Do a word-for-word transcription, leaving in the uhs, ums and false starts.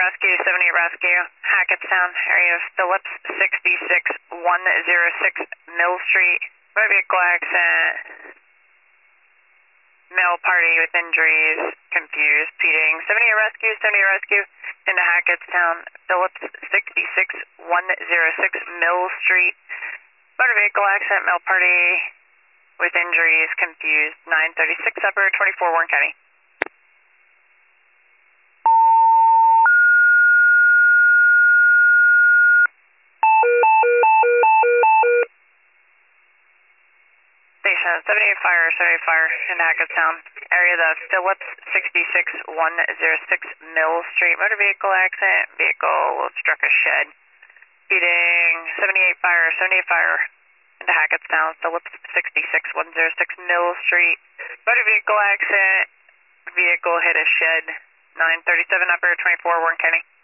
Rescue, seventy-eight Rescue, Hackettstown, area of Phillips, sixty-six one oh six Mill Street, motor vehicle accident, male party with injuries, confused, speeding, seventy-eight Rescue, seventy-eight Rescue, into Hackettstown, Phillips, sixty-six one oh six Mill Street, motor vehicle accident, male party with injuries, confused, nine thirty-six upper, twenty-four Warren County. Station seventy-eight Fire, seventy-eight Fire in Hackettstown, area of the Phillips, sixty-six one oh six Mill Street, motor vehicle accident, vehicle struck a shed. Speeding, seventy-eight Fire, seventy-eight Fire into Hackettstown, Phillips, sixty-six one oh six Mill Street, motor vehicle accident, vehicle hit a shed, nine thirty-seven upper, twenty-four Warren County.